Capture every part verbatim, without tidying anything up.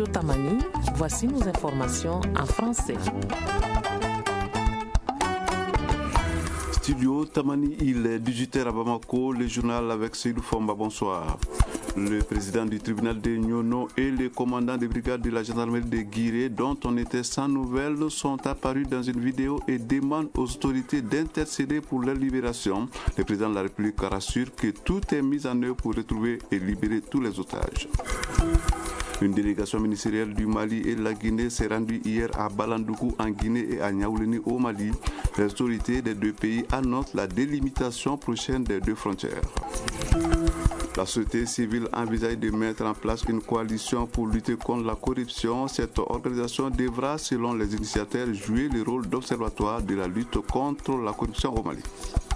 studio Tamani, voici nos informations en français. Studio Tamani, il est dix-huit heures à Bamako, le journal avec Seydou Fomba, bonsoir. Le président du tribunal de Nyono et le commandant de brigade de la gendarmerie de Guiré, dont on était sans nouvelles, sont apparus dans une vidéo et demandent aux autorités d'intercéder pour leur libération. Le président de la République rassure que tout est mis en œuvre pour retrouver et libérer tous les otages. Une délégation ministérielle du Mali et de la Guinée s'est rendue hier à Balandougou en Guinée et à Niaouleni au Mali. Les autorités des deux pays annoncent la délimitation prochaine des deux frontières. La société civile envisage de mettre en place une coalition pour lutter contre la corruption. Cette organisation devra, selon les initiateurs, jouer le rôle d'observatoire de la lutte contre la corruption au Mali.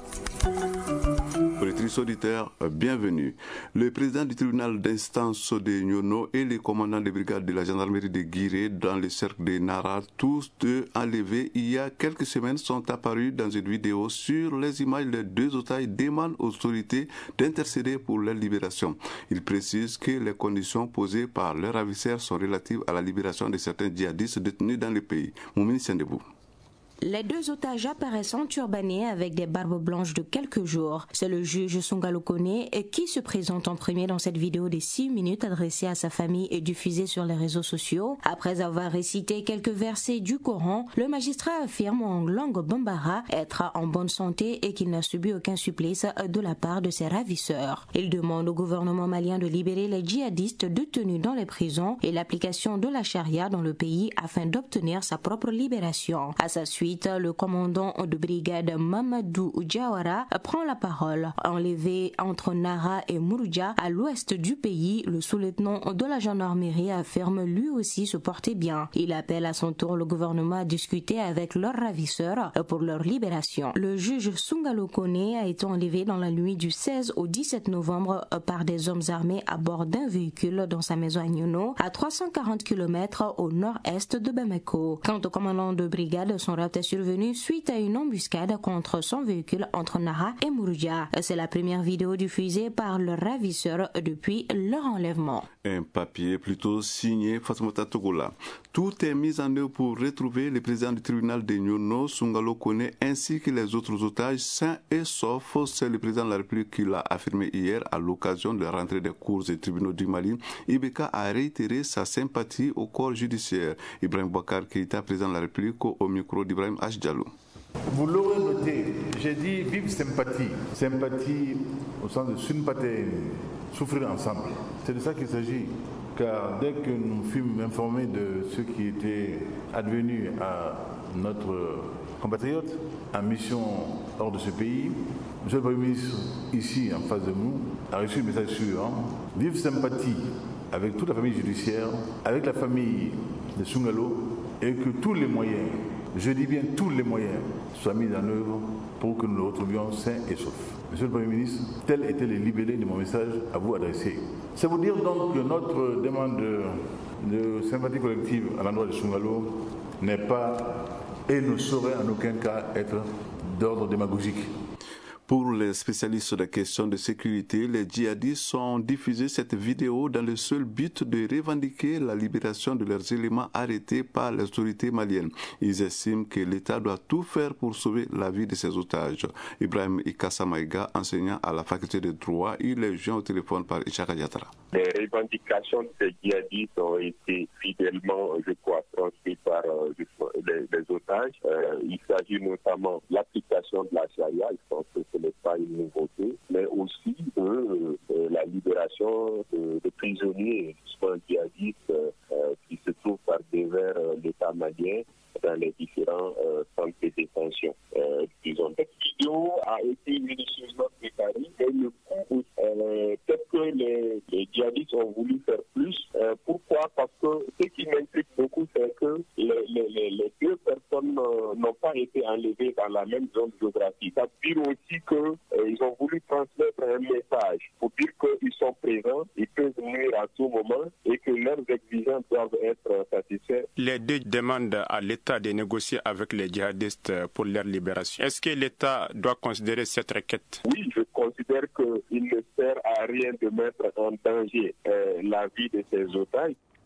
Auditrices, auditeurs, bienvenue. Le président du tribunal d'instance de Nyono et le commandant de brigade de la gendarmerie de Guiré dans le cercle de Nara, tous deux enlevés il y a quelques semaines, sont apparus dans une vidéo. Sur les images, les deux otages demandent aux autorités d'intercéder pour leur libération. Ils précisent que les conditions posées par leurs ravisseurs sont relatives à la libération de certains djihadistes détenus dans le pays. Moumini Sendebou. Les deux otages apparaissent enturbanés avec des barbes blanches de quelques jours. C'est le juge Sungalo Kone qui se présente en premier dans cette vidéo de six minutes adressée à sa famille et diffusée sur les réseaux sociaux. Après avoir récité quelques versets du Coran, le magistrat affirme en langue bambara être en bonne santé et qu'il n'a subi aucun supplice de la part de ses ravisseurs. Il demande au gouvernement malien de libérer les djihadistes détenus dans les prisons et l'application de la charia dans le pays afin d'obtenir sa propre libération. À sa suite, le commandant de brigade Mamadou Diawara prend la parole. Enlevé entre Nara et Mouroudia, à l'ouest du pays, le sous-lieutenant de la gendarmerie affirme lui aussi se porter bien. Il appelle à son tour le gouvernement à discuter avec leurs ravisseurs pour leur libération. Le juge Sungalo Kone a été enlevé dans la nuit du seize au dix-sept novembre par des hommes armés à bord d'un véhicule dans sa maison à Nyono, à trois cent quarante kilomètres au nord-est de Bamako. Quant au commandant de brigade, son rapte est survenu suite à une embuscade contre son véhicule entre Nara et Mouroudia. C'est la première vidéo diffusée par le ravisseur depuis leur enlèvement. Un papier plutôt signé Fatoumata Togola. Tout est mis en œuvre pour retrouver le président du tribunal de Nyono, Sungalo Kone, ainsi que les autres otages sains et saufs. C'est le président de la République qui l'a affirmé hier à l'occasion de la rentrée des cours des tribunaux du Mali. Ibeka a réitéré sa sympathie au corps judiciaire. Ibrahim Boubacar Keïta, président de la République, au micro d'Ibrahim H. Diallo. Vous l'aurez noté, j'ai dit vive sympathie. Sympathie au sens de sympathie, souffrir ensemble. C'est de ça qu'il s'agit. Car dès que nous fûmes informés de ce qui était advenu à notre compatriote en mission hors de ce pays, M. le Premier ministre, ici en face de nous, a reçu un message suivant. Vive sympathie avec toute la famille judiciaire, avec la famille de Sungalo, et que tous les moyens, je dis bien tous les moyens, soient mis en œuvre pour que nous le retrouvions sains et saufs. Monsieur le Premier ministre, tel était le libellé de mon message à vous adresser. C'est vous dire donc que notre demande de, de sympathie collective à l'endroit de Sungalo n'est pas et ne saurait en aucun cas être d'ordre démagogique. Pour les spécialistes de la question de sécurité, les djihadistes ont diffusé cette vidéo dans le seul but de revendiquer la libération de leurs éléments arrêtés par les autorités maliennes. Ils estiment que l'État doit tout faire pour sauver la vie de ses otages. Ibrahim Ikassa Maïga, enseignant à la faculté de droit, il est joint au téléphone par Ishaka Diatara. Les revendications des djihadistes ont été fidèlement, je crois, transmises par euh, les, les otages. Euh, il s'agit notamment de l'application de la charia, je pense que ce n'est pas une nouveauté, mais aussi de euh, la libération de, de prisonniers, soit djihadistes, euh, qui se trouvent par devers euh, l'État malien dans les différents euh, centres de détention. Euh, disons, cette vidéo a été minutieusement préparée et le coup, euh, peut-être que les, les djihadistes ont voulu faire plus. Euh, pourquoi? Parce que ce qui m'intrigue beaucoup, c'est que les, les, les, les deux personnes euh, n'ont pas été enlevées dans la même zone géographique. Ça veut dire aussi qu'ils euh, ont voulu transmettre un message pour dire qu'ils sont présents, ils peuvent venir à tout moment et que leurs exigences doivent être satisfaites. Les deux demandent à l'État de négocier avec les djihadistes pour leur libération. Est-ce que l'État doit considérer cette requête? Oui, je considère qu'il ne sert à rien de mettre en danger euh, la vie de ces otages.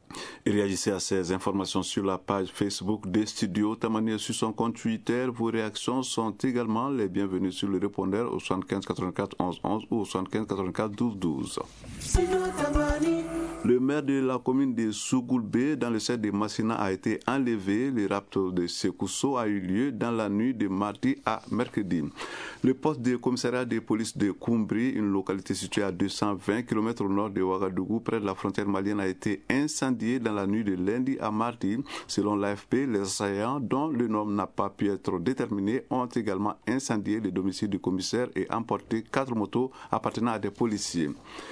Et réagissez à ces informations sur la page Facebook des studios Tamani et sur son compte Twitter. Vos réactions sont également les bienvenues sur le répondeur au soixante-quinze quatre-vingt-quatre onze onze ou au soixante-quinze quatre-vingt-quatre douze douze. Le maire de la commune de Sougoulbé, dans le centre de Massina, a été enlevé. Le rapt de Sekousso a eu lieu dans la nuit de mardi à mercredi. Le poste de commissariat de police de Koumbri, une localité située à deux cent vingt kilomètres au nord de Ouagadougou, près de la frontière malienne, a été incendié dans la nuit de lundi à mardi. Selon l'A F P, les assaillants, dont le nom n'a pas pu être déterminé, ont également incendié le domicile du commissaire et emporté quatre motos appartenant à des policiers.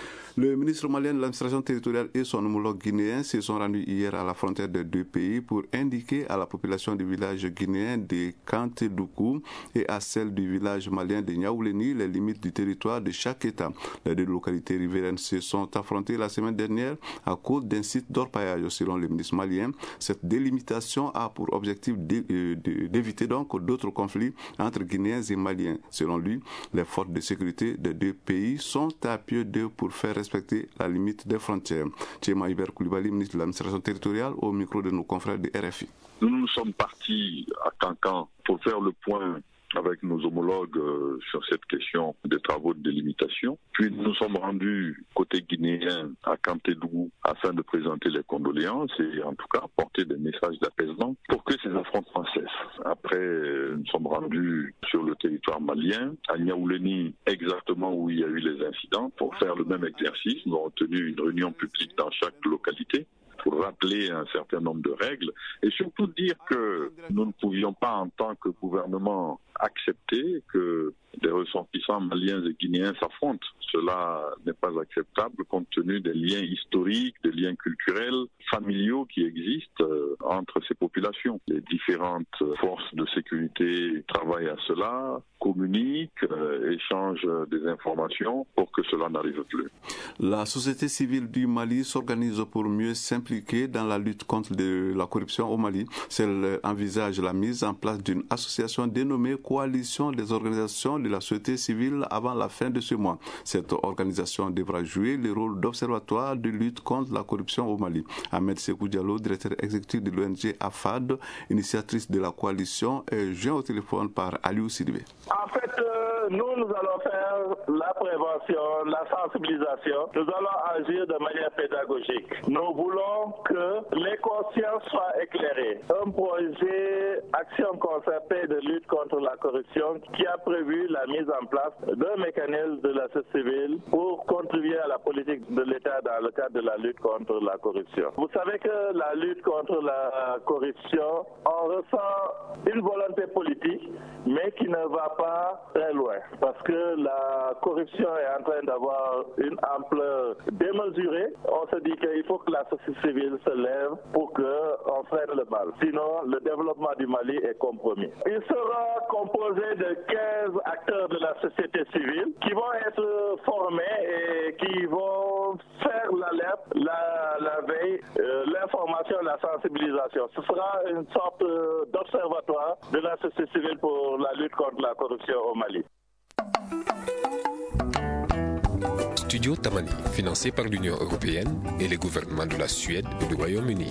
Le ministre malien de l'administration territoriale et son homologue guinéen se sont rendus hier à la frontière des deux pays pour indiquer à la population du village guinéen de Kantedougou et à celle du village malien de Niaouleni les limites du territoire de chaque État. Les deux localités riveraines se sont affrontées la semaine dernière à cause d'un site d'orpaillage. Selon le ministre malien, cette délimitation a pour objectif d'éviter donc d'autres conflits entre Guinéens et Maliens. Selon lui, les forces de sécurité des deux pays sont à pied d'eux pour faire respecter la limite des frontières. Tchéma Iber Koulibaly, ministre de l'administration territoriale, au micro de nos confrères de R F I. Nous nous sommes partis à Cancan pour faire le point avec nos homologues euh, sur cette question des travaux de délimitation. Puis nous nous sommes rendus côté guinéen à Kantedougou afin de présenter les condoléances et en tout cas apporter des messages d'apaisement pour que ces affrontements cessent. Après, nous sommes rendus sur le territoire malien, à Niaouleni, exactement où il y a eu les incidents, pour faire le même exercice. Nous avons tenu une réunion publique dans chaque localité pour rappeler un certain nombre de règles et surtout dire que nous ne pouvions pas en tant que gouvernement accepter que des ressortissants maliens et guinéens s'affrontent. Cela n'est pas acceptable compte tenu des liens historiques, des liens culturels, familiaux qui existent euh, entre ces populations. Les différentes forces de sécurité travaillent à cela, communiquent, euh, échangent des informations pour que cela n'arrive plus. La société civile du Mali s'organise pour mieux s'impliquer dans la lutte contre de la corruption au Mali. Elle envisage la mise en place d'une association dénommée Coalition des organisations de la société civile avant la fin de ce mois. Cette organisation devra jouer le rôle d'observatoire de lutte contre la corruption au Mali. Ahmed Sekou Diallo, directeur exécutif de l'O N G A F A D, initiatrice de la coalition, est joint au téléphone par Aliou Sidibé. En fait, euh, nous, nous allons faire la prévention, la sensibilisation. Nous allons agir de manière pédagogique. Nous voulons que les consciences soient éclairées. Un projet action concertée de lutte contre la corruption qui a prévu la mise en place d'un mécanisme de la société civile pour contribuer à la politique de l'État dans le cadre de la lutte contre la corruption. Vous savez que la lutte contre la corruption, on ressent une volonté politique, mais qui ne va pas très loin, parce que la corruption est en train d'avoir une ampleur démesurée. On se dit qu'il faut que la société civile se lève pour qu'on freine le mal. Sinon, le développement du Mali est compromis. Il sera composé de quinze acteurs de la société civile qui vont être formés et qui vont faire l'alerte, la, la veille, euh, l'information, la sensibilisation. Ce sera une sorte d'observatoire de la société civile pour la lutte contre la corruption au Mali. Studio Tamani, financé par l'Union européenne et les gouvernements de la Suède et du Royaume-Uni.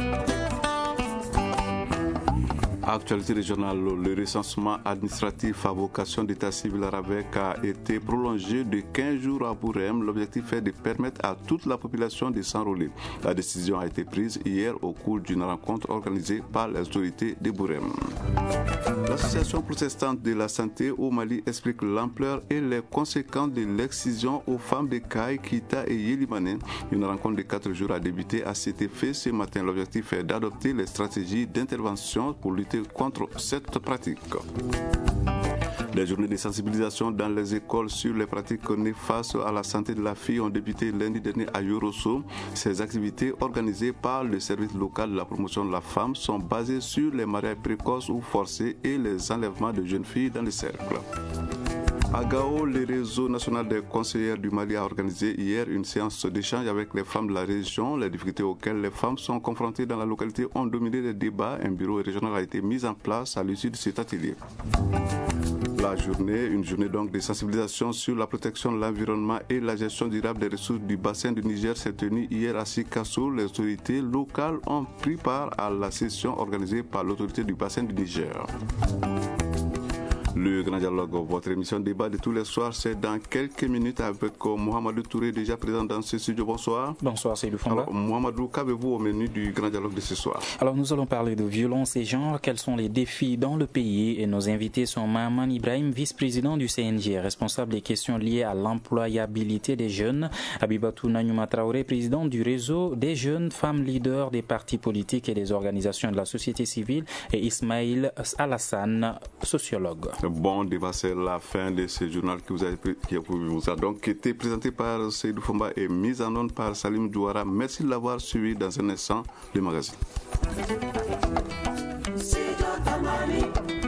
Actualité régionale, le recensement administratif à vocation d'état civil Ravec a été prolongé de quinze jours à Bourem. L'objectif est de permettre à toute la population de s'enrôler. La décision a été prise hier au cours d'une rencontre organisée par les autorités de Bourem. L'association protestante de la santé au Mali explique l'ampleur et les conséquences de l'excision aux femmes de Caille, Kita et Yélimané. Une rencontre de quatre jours a débuté à cet effet ce matin. L'objectif est d'adopter les stratégies d'intervention pour lutter contre cette pratique. Les journées de sensibilisation dans les écoles sur les pratiques néfastes à la santé de la fille ont débuté lundi dernier à Yorosso. Ces activités organisées par le service local de la promotion de la femme sont basées sur les mariages précoces ou forcés et les enlèvements de jeunes filles dans les cercles. À Gao, le réseau national des conseillères du Mali a organisé hier une séance d'échange avec les femmes de la région. Les difficultés auxquelles les femmes sont confrontées dans la localité ont dominé les débats. Un bureau régional a été mis en place à l'issue de cet atelier. La la journée, une journée donc de sensibilisation sur la protection de l'environnement et la gestion durable des ressources du bassin du Niger s'est tenue hier à Sikasso. Les autorités locales ont pris part à la session organisée par l'autorité du bassin du Niger. Le Grand Dialogue, votre émission débat de tous les soirs, c'est dans quelques minutes avec Mohamedou Touré, déjà présent dans ce studio. Bonsoir. Bonsoir, Seydou Famba. Alors, Mohamedou, qu'avez-vous au menu du Grand Dialogue de ce soir? Alors, nous allons parler de violence et genre, quels sont les défis dans le pays, et nos invités sont Mahaman Ibrahim, vice-président du C N J, responsable des questions liées à l'employabilité des jeunes, Abibatou Nanyuma Traoré, président du réseau des jeunes femmes leaders des partis politiques et des organisations de la société civile, et Ismail Alassane, sociologue. Bon débat, c'est la fin de ce journal qui vous a, qui vous a donc été présenté par Seydou Fomba et mis en onde par Salim Douara. Merci de l'avoir suivi. Dans un instant, le magazine.